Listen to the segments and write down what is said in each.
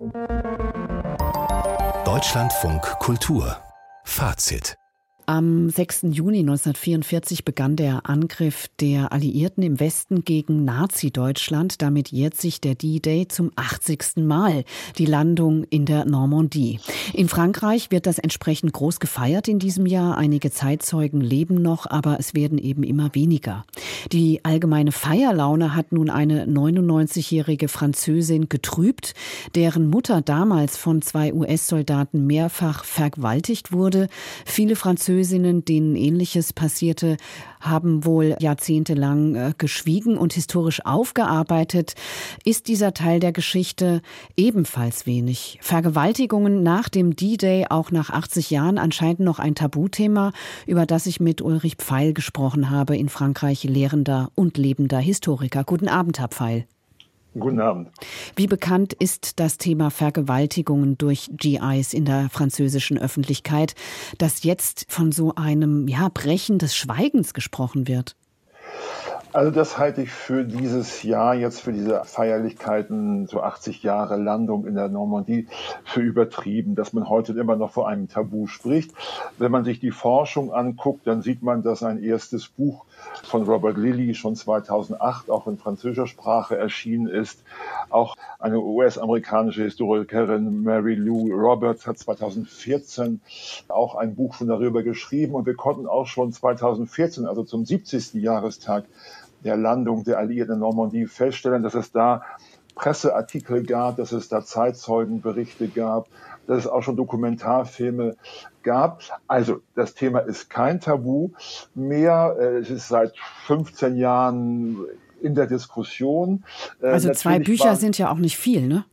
Deutschlandfunk Kultur Fazit. Am 6. Juni 1944 begann der Angriff der Alliierten im Westen gegen Nazi-Deutschland. Damit jährt sich der D-Day zum 80. Mal, die Landung in der Normandie. In Frankreich wird das entsprechend groß gefeiert in diesem Jahr. Einige Zeitzeugen leben noch, aber es werden eben immer weniger. Die allgemeine Feierlaune hat nun eine 99-jährige Französin getrübt, deren Mutter damals von 2 US-Soldaten mehrfach vergewaltigt wurde. Viele Französinnen, denen Ähnliches passierte, haben wohl jahrzehntelang geschwiegen und historisch aufgearbeitet. Ist dieser Teil der Geschichte ebenfalls wenig? Vergewaltigungen nach dem D-Day, auch nach 80 Jahren, anscheinend noch ein Tabuthema, über das ich mit Ulrich Pfeil gesprochen habe, in Frankreich lehrender und lebender Historiker. Guten Abend, Herr Pfeil. Guten Abend. Wie bekannt ist das Thema Vergewaltigungen durch GIs in der französischen Öffentlichkeit, dass jetzt von so einem Brechen des Schweigens gesprochen wird? Also das halte ich für dieses Jahr, jetzt für diese Feierlichkeiten, so 80 Jahre Landung in der Normandie, für übertrieben, dass man heute immer noch vor einem Tabu spricht. Wenn man sich die Forschung anguckt, dann sieht man, dass ein erstes Buch von Robert Lilly schon 2008 auch in französischer Sprache erschienen ist. Auch eine US-amerikanische Historikerin Mary Lou Roberts hat 2014 auch ein Buch schon darüber geschrieben. Und wir konnten auch schon 2014, also zum 70. Jahrestag der Landung der Alliierten in Normandie, feststellen, dass es da Presseartikel gab, dass es da Zeitzeugenberichte gab, dass es auch schon Dokumentarfilme gab. Also das Thema ist kein Tabu mehr. Es ist seit 15 Jahren in der Diskussion. Also 2 Bücher sind ja auch nicht viel, ne?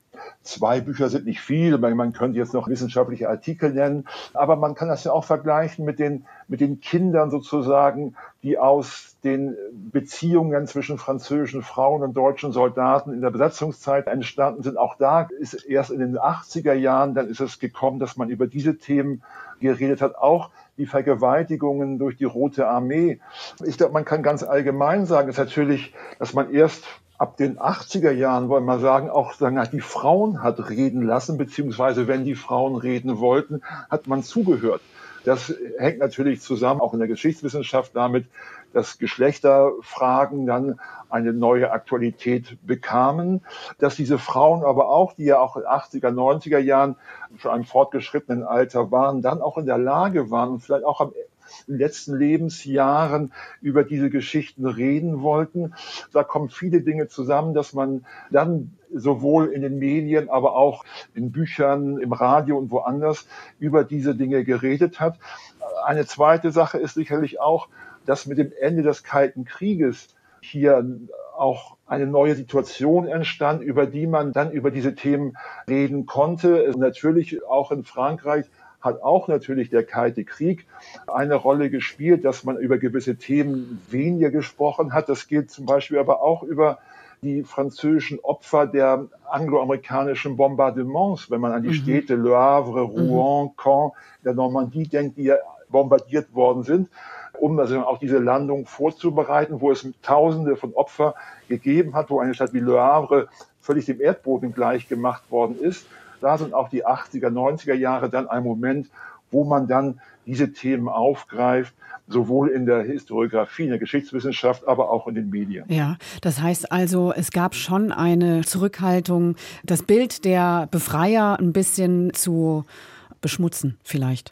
2 Bücher sind nicht viel, man könnte jetzt noch wissenschaftliche Artikel nennen, aber man kann das ja auch vergleichen mit den Kindern sozusagen, die aus den Beziehungen zwischen französischen Frauen und deutschen Soldaten in der Besatzungszeit entstanden sind. Auch da ist erst in den 80er Jahren, dann ist es gekommen, dass man über diese Themen geredet hat, auch die Vergewaltigungen durch die Rote Armee. Ich glaube, man kann ganz allgemein sagen, ist natürlich, dass man erst ab den 80er Jahren, wollen wir sagen, auch die Frauen hat reden lassen, beziehungsweise wenn die Frauen reden wollten, hat man zugehört. Das hängt natürlich zusammen, auch in der Geschichtswissenschaft, damit, dass Geschlechterfragen dann eine neue Aktualität bekamen, dass diese Frauen aber auch, die ja auch in den 80er, 90er Jahren schon einem fortgeschrittenen Alter waren, dann auch in der Lage waren und vielleicht auch in den letzten Lebensjahren über diese Geschichten reden wollten. Da kommen viele Dinge zusammen, dass man dann sowohl in den Medien, aber auch in Büchern, im Radio und woanders über diese Dinge geredet hat. Eine zweite Sache ist sicherlich auch, dass mit dem Ende des Kalten Krieges hier auch eine neue Situation entstand, über die man dann über diese Themen reden konnte. Natürlich auch in Frankreich hat auch natürlich der Kalte Krieg eine Rolle gespielt, dass man über gewisse Themen weniger gesprochen hat. Das gilt zum Beispiel aber auch über die französischen Opfer der angloamerikanischen Bombardements, wenn man an die Städte Le Havre, Rouen, Caen, der Normandie denkt, die ja bombardiert worden sind, um also auch diese Landung vorzubereiten, wo es Tausende von Opfern gegeben hat, wo eine Stadt wie Le Havre völlig dem Erdboden gleich gemacht worden ist. Da sind auch die 80er, 90er Jahre dann ein Moment, wo man dann diese Themen aufgreift, sowohl in der Historiografie, in der Geschichtswissenschaft, aber auch in den Medien. Ja, das heißt also, es gab schon eine Zurückhaltung, das Bild der Befreier ein bisschen zu beschmutzen vielleicht.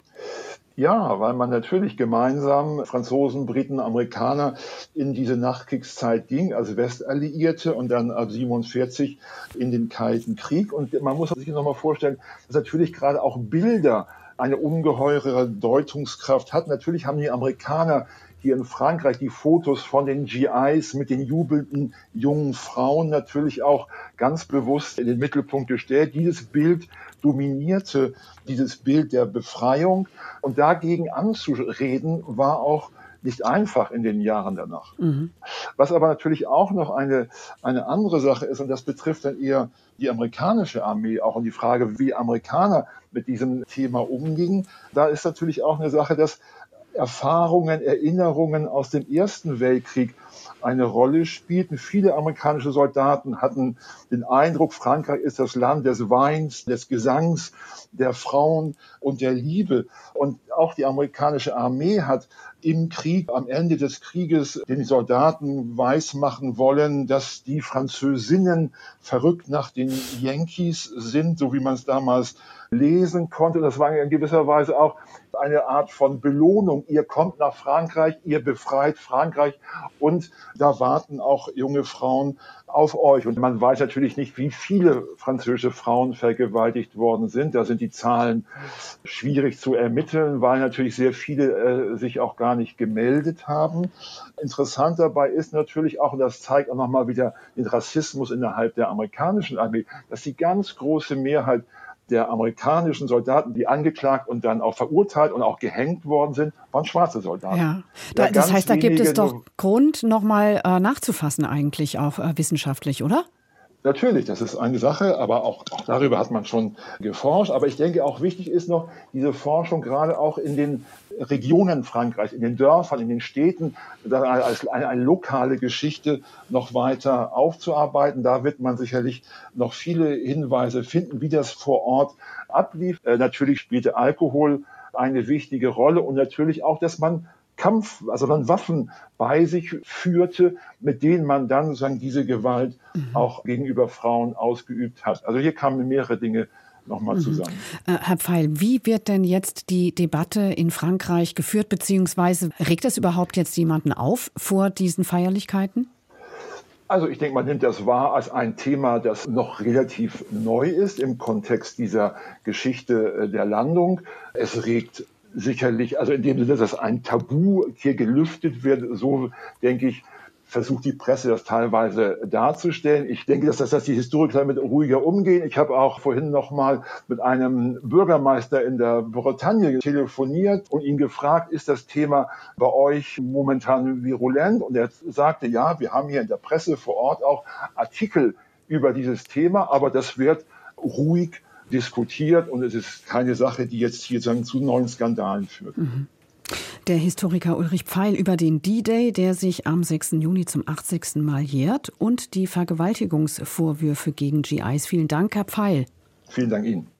Ja, weil man natürlich gemeinsam, Franzosen, Briten, Amerikaner, in diese Nachkriegszeit ging, als Westalliierte und dann ab 47 in den Kalten Krieg. Und man muss sich nochmal vorstellen, dass natürlich gerade auch Bilder eine ungeheure Deutungskraft hat. Natürlich haben die Amerikaner hier in Frankreich die Fotos von den GIs mit den jubelnden jungen Frauen natürlich auch ganz bewusst in den Mittelpunkt gestellt. Dieses Bild dominierte dieses Bild der Befreiung. Und dagegen anzureden, war auch nicht einfach in den Jahren danach. Was aber natürlich auch noch eine andere Sache ist, und das betrifft dann eher die amerikanische Armee, auch in die Frage, wie Amerikaner mit diesem Thema umgingen. Da ist natürlich auch eine Sache, dass Erfahrungen, Erinnerungen aus dem Ersten Weltkrieg eine Rolle spielten. Viele amerikanische Soldaten hatten den Eindruck, Frankreich ist das Land des Weins, des Gesangs, der Frauen und der Liebe. Und auch die amerikanische Armee hat im Krieg, am Ende des Krieges, den Soldaten weismachen wollen, dass die Französinnen verrückt nach den Yankees sind, so wie man es damals lesen konnte. Das war in gewisser Weise auch eine Art von Belohnung. Ihr kommt nach Frankreich, ihr befreit Frankreich und da warten auch junge Frauen auf euch. Und man weiß natürlich nicht, wie viele französische Frauen vergewaltigt worden sind. Da sind die Zahlen schwierig zu ermitteln, weil natürlich sehr viele sich auch gar nicht gemeldet haben. Interessant dabei ist natürlich auch, und das zeigt auch nochmal wieder den Rassismus innerhalb der amerikanischen Armee, dass die ganz große Mehrheit der amerikanischen Soldaten, die angeklagt und dann auch verurteilt und auch gehängt worden sind, waren schwarze Soldaten. Ja, das heißt, da gibt es doch Grund, nochmal nachzufassen eigentlich, auch wissenschaftlich, oder? Natürlich, das ist eine Sache, aber auch darüber hat man schon geforscht. Aber ich denke, auch wichtig ist noch, diese Forschung gerade auch in den Regionen Frankreichs, in den Dörfern, in den Städten, als eine lokale Geschichte noch weiter aufzuarbeiten. Da wird man sicherlich noch viele Hinweise finden, wie das vor Ort ablief. Natürlich spielte Alkohol eine wichtige Rolle und natürlich auch, dass man Waffen bei sich führte, mit denen man dann sozusagen diese Gewalt auch gegenüber Frauen ausgeübt hat. Also hier kamen mehrere Dinge nochmal zusammen. Herr Pfeil, wie wird denn jetzt die Debatte in Frankreich geführt, beziehungsweise regt das überhaupt jetzt jemanden auf vor diesen Feierlichkeiten? Also ich denke, man nimmt das wahr als ein Thema, das noch relativ neu ist im Kontext dieser Geschichte der Landung. Es regt sicherlich, also in dem Sinne, dass ein Tabu hier gelüftet wird, so denke ich, versucht die Presse das teilweise darzustellen. Ich denke, dass die Historiker damit ruhiger umgehen. Ich habe auch vorhin noch mal mit einem Bürgermeister in der Bretagne telefoniert und ihn gefragt, ist das Thema bei euch momentan virulent? Und er sagte, ja, wir haben hier in der Presse vor Ort auch Artikel über dieses Thema, aber das wird ruhig diskutiert und es ist keine Sache, die jetzt hier zu neuen Skandalen führt. Der Historiker Ulrich Pfeil über den D-Day, der sich am 6. Juni zum 80. Mal jährt, und die Vergewaltigungsvorwürfe gegen GIs. Vielen Dank, Herr Pfeil. Vielen Dank Ihnen.